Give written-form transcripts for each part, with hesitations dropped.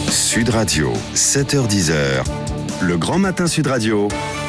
Sud Radio, 7h-10h, le grand matin Sud Radio,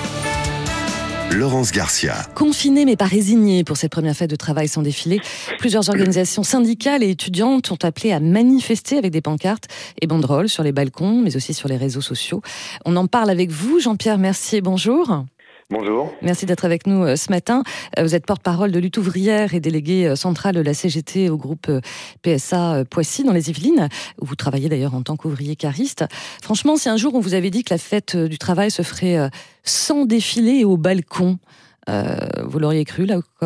Laurence Garcia. Confinés mais pas résignés pour cette première fête de travail sans défilé, plusieurs organisations syndicales et étudiantes sont appelées à manifester avec des pancartes et banderoles sur les balcons, mais aussi sur les réseaux sociaux. On en parle avec vous, Jean-Pierre Mercier, bonjour. Bonjour. Merci d'être avec nous ce matin. Vous êtes porte-parole de Lutte ouvrière et délégué central de la CGT au groupe PSA Poissy dans les Yvelines, où vous travaillez d'ailleurs en tant qu'ouvrier cariste. Franchement, si un jour on vous avait dit que la fête du travail se ferait sans défilé et au balcon, vous l'auriez cru là encore ?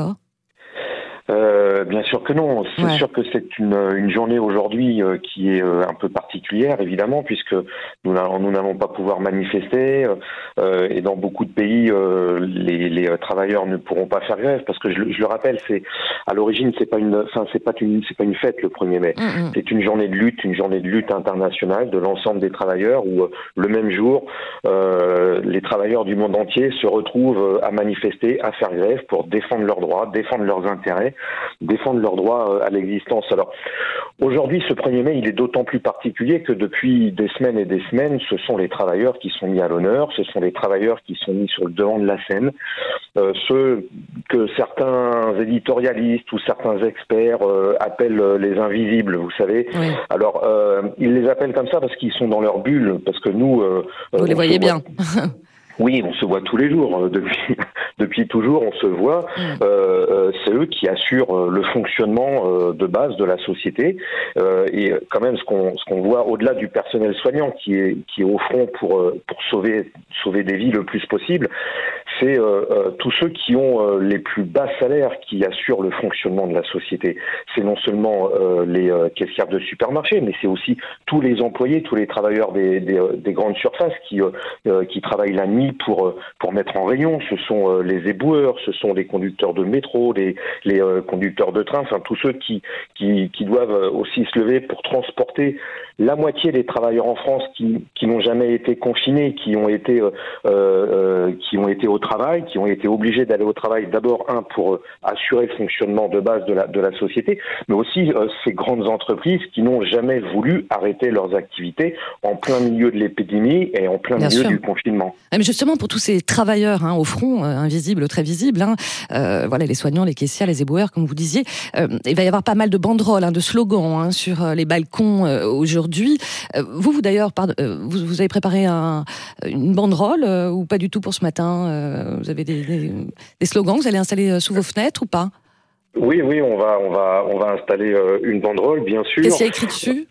Bien sûr que non. C'est sûr que c'est une journée aujourd'hui qui est un peu particulière, évidemment, puisque nous n'allons pas pouvoir manifester et dans beaucoup de pays, les travailleurs ne pourront pas faire grève parce que je le rappelle, c'est à l'origine c'est pas une fête le 1er mai. C'est une journée de lutte internationale de l'ensemble des travailleurs où le même jour, les travailleurs du monde entier se retrouvent à manifester, à faire grève pour défendre leurs droits, défendre leurs intérêts, défendre leurs droits à l'existence. Alors, aujourd'hui, ce 1er mai, il est d'autant plus particulier que depuis des semaines et des semaines, ce sont les travailleurs qui sont mis à l'honneur, ce sont les travailleurs qui sont mis sur le devant de la scène, ceux que certains éditorialistes ou certains experts appellent les invisibles, vous savez. Oui. Alors, ils les appellent comme ça parce qu'ils sont dans leur bulle, parce que nous... vous les voyez bien. Oui, on se voit tous les jours. Depuis toujours, on se voit. C'est eux qui assurent le fonctionnement de base de la société. Et quand même, ce qu'on voit au-delà du personnel soignant qui est au front pour sauver des vies le plus possible, c'est tous ceux qui ont les plus bas salaires qui assurent le fonctionnement de la société. C'est non seulement les caissières de supermarché, mais c'est aussi tous les employés, tous les travailleurs des grandes surfaces qui travaillent la nuit pour mettre en rayon. Ce sont les éboueurs, ce sont les conducteurs de métro, les conducteurs de train, enfin tous ceux qui doivent aussi se lever pour transporter la moitié des travailleurs en France qui n'ont jamais été confinés, qui ont été au travail, qui ont été obligés d'aller au travail d'abord pour assurer le fonctionnement de base de la société, mais aussi ces grandes entreprises qui n'ont jamais voulu arrêter leurs activités en plein milieu de l'épidémie et en plein milieu du confinement. Mais justement, pour tous ces travailleurs au front, invisibles, très visibles, voilà, les soignants, les caissières, les éboueurs, comme vous disiez, il va y avoir pas mal de banderoles, de slogans sur les balcons aujourd'hui. Vous d'ailleurs, vous avez préparé une banderole ou pas du tout pour ce matin? Vous avez des slogans que vous allez installer sous vos fenêtres ou pas? Oui, on va installer une banderole, bien sûr. Qu'est-ce qu'il y a écrit dessus?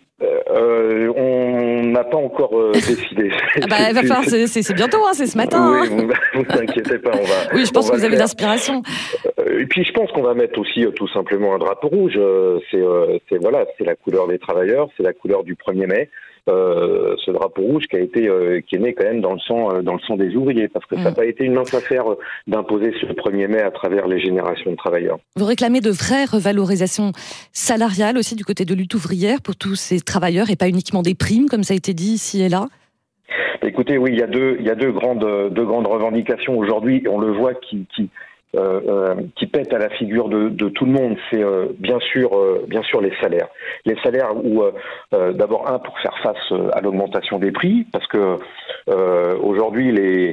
On n'a pas encore décidé. Il va falloir, c'est bientôt, c'est ce matin. Oui, vous inquiétez pas, on va. Oui, je pense que vous avez de l'inspiration. Et puis je pense qu'on va mettre aussi tout simplement un drapeau rouge. C'est la couleur des travailleurs, c'est la couleur du 1er mai. Ce drapeau rouge qui est né quand même dans le sang des ouvriers, parce que ça n'a pas été une mince affaire d'imposer ce 1er mai à travers les générations de travailleurs. Vous réclamez de vraies revalorisations salariales aussi du côté de Lutte ouvrière pour tous ces travailleurs et pas uniquement des primes comme ça a été dit ici et là? Écoutez, oui, il y a deux grandes revendications aujourd'hui, on le voit qui pète à la figure de tout le monde, c'est bien sûr les salaires. Les salaires où d'abord pour faire face à l'augmentation des prix, parce que aujourd'hui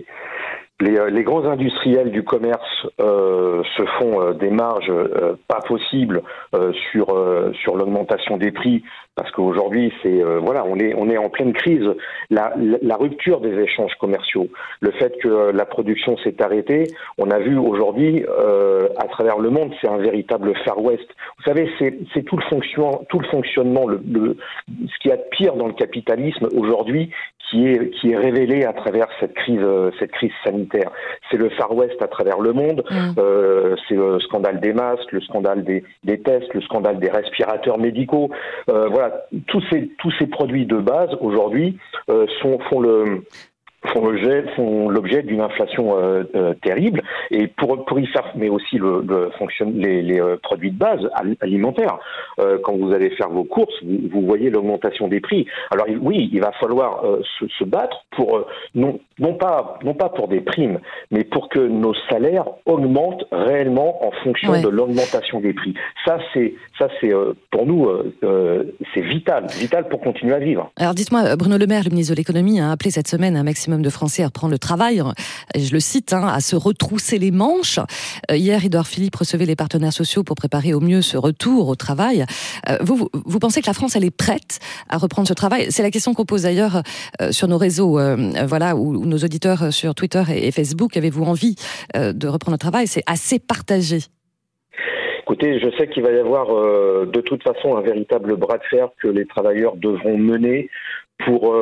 les grands industriels du commerce se font des marges pas possibles sur l'augmentation des prix, parce qu'aujourd'hui on est en pleine crise. La rupture des échanges commerciaux, le fait que la production s'est arrêtée, on a vu aujourd'hui à travers le monde, c'est un véritable Far West. Vous savez, c'est tout le fonctionnement, ce qu'il y a de pire dans le capitalisme aujourd'hui qui est révélé à travers cette crise sanitaire. C'est le Far West à travers le monde. C'est le scandale des masques, le scandale des tests, le scandale des respirateurs médicaux. Tous ces produits de base aujourd'hui font l'objet d'une inflation terrible, et pour y faire, mais aussi les produits de base alimentaires. Quand vous allez faire vos courses, vous voyez l'augmentation des prix. Alors oui, il va falloir se battre pour non pas pour des primes, mais pour que nos salaires augmentent réellement en fonction de l'augmentation des prix. Ça c'est pour nous c'est vital pour continuer à vivre. Alors dites-moi, Bruno Le Maire, le ministre de l'économie, a appelé cette semaine un maximum de Français à reprendre le travail, je le cite, à se retrousser les manches. Hier, Édouard Philippe recevait les partenaires sociaux pour préparer au mieux ce retour au travail. Vous pensez que la France, elle est prête à reprendre ce travail? C'est la question qu'on pose d'ailleurs sur nos réseaux, où nos auditeurs sur Twitter et Facebook, avez-vous envie de reprendre le travail? C'est assez partagé. Écoutez, je sais qu'il va y avoir de toute façon un véritable bras de fer que les travailleurs devront mener pour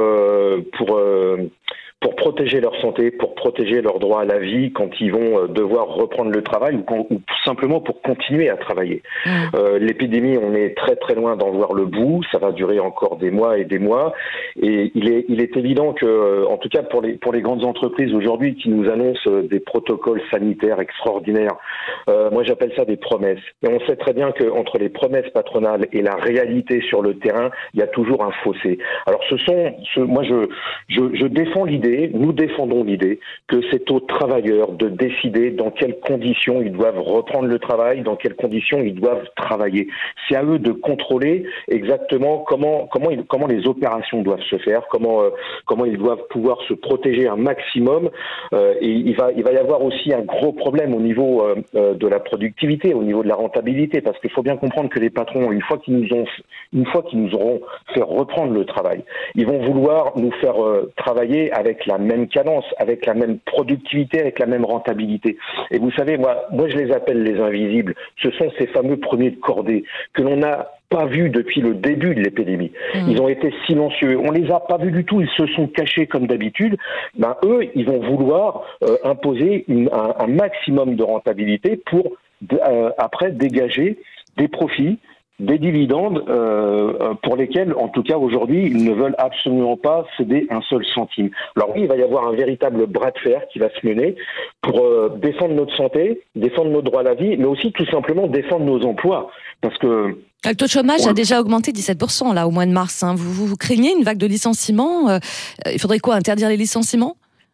protéger leur santé, pour protéger leur droit à la vie quand ils vont devoir reprendre le travail ou simplement pour continuer à travailler. L'épidémie, on est très très loin d'en voir le bout, ça va durer encore des mois et des mois, et il est évident que, en tout cas pour les grandes entreprises aujourd'hui qui nous annoncent des protocoles sanitaires extraordinaires, moi j'appelle ça des promesses. Et on sait très bien qu'entre les promesses patronales et la réalité sur le terrain, il y a toujours un fossé. Alors moi je défends l'idée, nous défendons l'idée que c'est aux travailleurs de décider dans quelles conditions ils doivent reprendre le travail, dans quelles conditions ils doivent travailler. C'est à eux de contrôler exactement comment les opérations doivent se faire, comment ils doivent pouvoir se protéger un maximum. Et il va y avoir aussi un gros problème au niveau de la productivité, au niveau de la rentabilité, parce qu'il faut bien comprendre que les patrons, une fois qu'ils nous auront fait reprendre le travail, ils vont vouloir nous faire travailler avec la même cadence, avec la même productivité, avec la même rentabilité. Et vous savez, moi je les appelle les invisibles. Ce sont ces fameux premiers de cordée que l'on n'a pas vus depuis le début de l'épidémie. Ils ont été silencieux. On les a pas vus du tout. Ils se sont cachés comme d'habitude. Eux, ils vont vouloir imposer un maximum de rentabilité pour après dégager des profits, des dividendes pour lesquels, en tout cas aujourd'hui, ils ne veulent absolument pas céder un seul centime. Alors oui, il va y avoir un véritable bras de fer qui va se mener pour défendre notre santé, défendre nos droits à la vie, mais aussi tout simplement défendre nos emplois. Parce que le taux de chômage a déjà augmenté 17% là au mois de mars. Vous craignez une vague de licenciements? Il faudrait quoi, interdire les licenciements?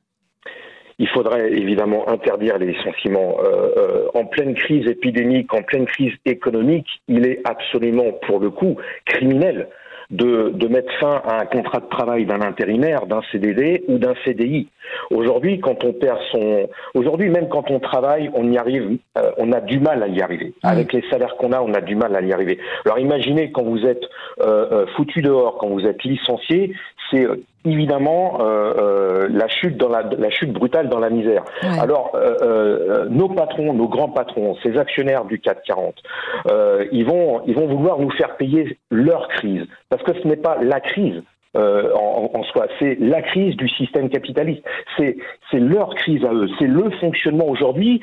Il faudrait évidemment interdire les licenciements. En pleine crise épidémique, en pleine crise économique, il est absolument, pour le coup, criminel de mettre fin à un contrat de travail d'un intérimaire, d'un CDD ou d'un CDI. Aujourd'hui, même quand on travaille, on y arrive, on a du mal à y arriver. Avec les salaires qu'on a, on a du mal à y arriver. Alors imaginez quand vous êtes foutu dehors, quand vous êtes licencié, c'est évidemment la chute brutale dans la misère. Ouais. Alors nos patrons, nos grands patrons, ces actionnaires du CAC 40, ils vont vouloir nous faire payer leur crise, parce que ce n'est pas la crise en soi, c'est la crise du système capitaliste, c'est leur crise à eux, c'est le fonctionnement aujourd'hui,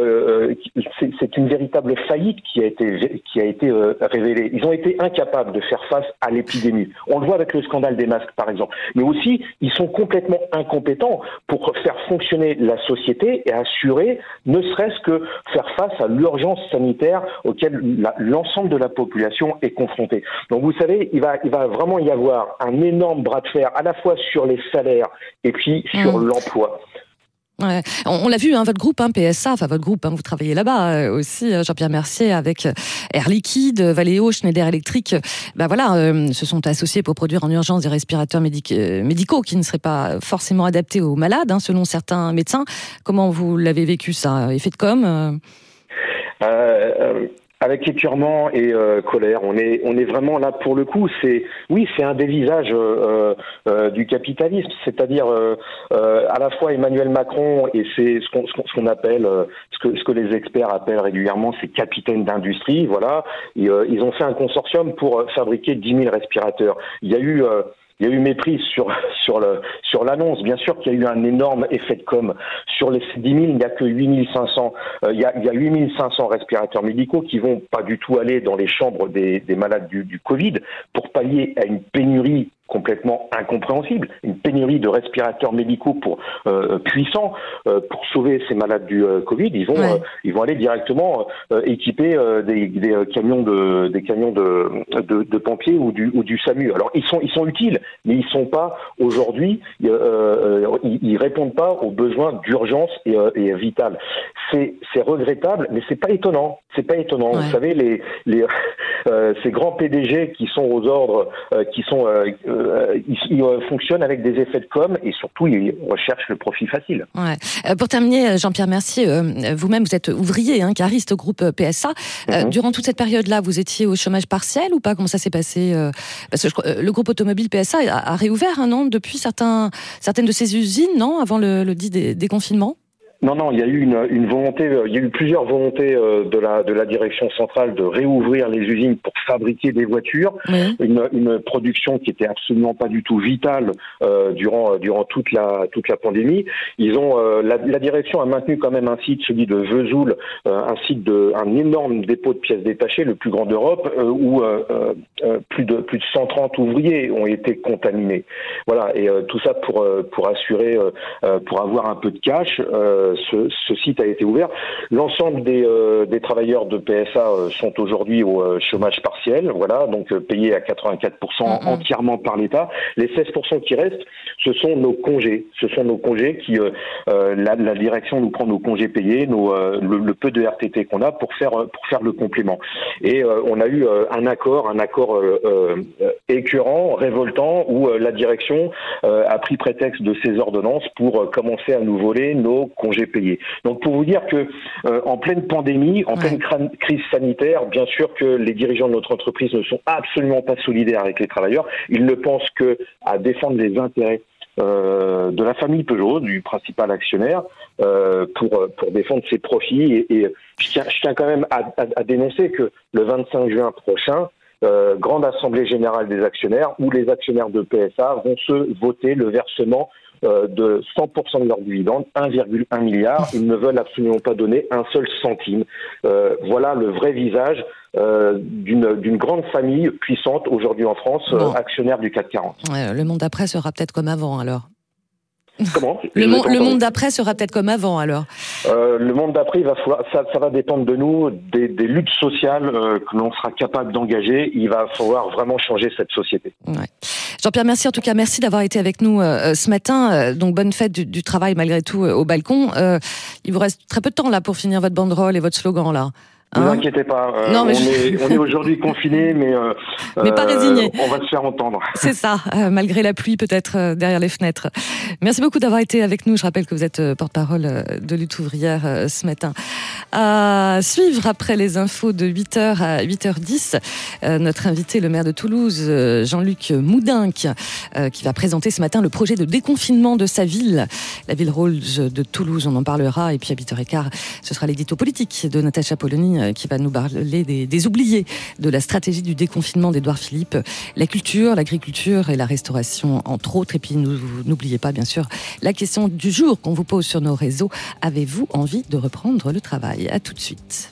c'est une véritable faillite qui a été révélée. Ils ont été incapables de faire face à l'épidémie. On le voit avec le scandale des masques par exemple, mais aussi ils sont complètement incompétents pour faire fonctionner la société et assurer, ne serait-ce que faire face à l'urgence sanitaire auquel l'ensemble de la population est confrontée. Donc vous savez, il va vraiment y avoir un énorme bras de fer à la fois sur les salaires et puis sur l'emploi. Ouais. On l'a vu, votre groupe, PSA, votre groupe, vous travaillez là-bas aussi, Jean-Pierre Mercier, avec Air Liquide, Valeo, Schneider Electric, se sont associés pour produire en urgence des respirateurs médicaux qui ne seraient pas forcément adaptés aux malades, selon certains médecins. Comment vous l'avez vécu, ça? Effet de com'? Avec écœurement et colère, on est vraiment là pour le coup. C'est un des visages du capitalisme, c'est-à-dire à la fois Emmanuel Macron et c'est ce qu'on appelle, ce que les experts appellent régulièrement, ces capitaines d'industrie. Voilà, ils ont fait un consortium pour fabriquer 10 000 respirateurs. Il y a eu méprise sur l'annonce. Bien sûr qu'il y a eu un énorme effet de com'. Sur les 10 000, il n'y a que 8 500. Il y a 8 500 respirateurs médicaux qui vont pas du tout aller dans les chambres des malades du Covid pour pallier à une pénurie complète complètement incompréhensible. Une pénurie de respirateurs médicaux puissants pour sauver ces malades du Covid. Ils vont aller directement équiper des camions de pompiers ou du SAMU. Alors ils sont utiles, mais ils sont pas aujourd'hui. Ils répondent pas aux besoins d'urgence et vital. C'est regrettable, mais c'est pas étonnant. C'est pas étonnant. Ouais. Vous savez, ces grands PDG qui sont aux ordres, ils fonctionnent avec des effets de com et surtout ils recherchent le profit facile. Ouais. Pour terminer, Jean-Pierre Mercier, vous-même vous êtes ouvrier, cariste au groupe PSA. Durant toute cette période-là, vous étiez au chômage partiel ou pas? Comment ça s'est passé? Parce que le groupe automobile PSA a réouvert, non, depuis certaines de ses usines, non, avant le dit déconfinement? Non, il y a eu une volonté, il y a eu plusieurs volontés de la direction centrale de réouvrir les usines pour fabriquer des voitures. Oui. Une production qui était absolument pas du tout vitale durant toute la pandémie. Ils ont la direction a maintenu quand même un site, celui de Vesoul, un énorme dépôt de pièces détachées, le plus grand d'Europe, où plus de 130 ouvriers ont été contaminés. Voilà, et tout ça pour assurer, pour avoir un peu de cash. Ce site a été ouvert. L'ensemble des travailleurs de PSA sont aujourd'hui au chômage partiel, voilà, donc payés à 84% entièrement par l'État. Les 16% qui restent, ce sont nos congés. Ce sont nos congés qui, la direction nous prend nos congés payés, le peu de RTT qu'on a pour faire le complément. Et on a eu un accord écœurant, révoltant, où la direction a pris prétexte de ces ordonnances pour commencer à nous voler nos congés payés. Donc pour vous dire que en pleine pandémie, en pleine crise sanitaire, bien sûr que les dirigeants de notre entreprise ne sont absolument pas solidaires avec les travailleurs. Ils ne pensent que à défendre les intérêts de la famille Peugeot, du principal actionnaire, pour défendre ses profits. Et je tiens quand même à dénoncer que le 25 juin prochain, grande assemblée générale des actionnaires, où les actionnaires de PSA vont se voter le versement de 100% de leurs dividendes, 1,1 milliard. Ils ne veulent absolument pas donner un seul centime. Voilà le vrai visage d'une grande famille puissante aujourd'hui en France, actionnaire du CAC 40. Le monde d'après sera peut-être comme avant alors. Comment ? Le monde d'après sera peut-être comme avant alors. Le monde d'après, ça va dépendre de nous, des luttes sociales que l'on sera capable d'engager. Il va falloir vraiment changer cette société. Ouais. Jean-Pierre, merci en tout cas, merci d'avoir été avec nous ce matin. Donc bonne fête du travail malgré tout au balcon. Il vous reste très peu de temps là pour finir votre banderole et votre slogan là. Ne vous inquiétez pas, on est aujourd'hui confinés, mais pas résignés. On va se faire entendre. C'est ça, malgré la pluie peut-être derrière les fenêtres. Merci beaucoup d'avoir été avec nous. Je rappelle que vous êtes porte-parole de Lutte ouvrière ce matin. À suivre après les infos de 8h à 8h10, notre invité, le maire de Toulouse, Jean-Luc Moudinque, qui va présenter ce matin le projet de déconfinement de sa ville, la ville rose de Toulouse. On en parlera. Et puis à 8h15, ce sera l'édito politique de Natacha Polony qui va nous parler des oubliés de la stratégie du déconfinement d'Édouard Philippe, la culture, l'agriculture et la restauration, entre autres. Et puis n'oubliez pas, bien sûr, la question du jour qu'on vous pose sur nos réseaux. Avez-vous envie de reprendre le travail ? À tout de suite.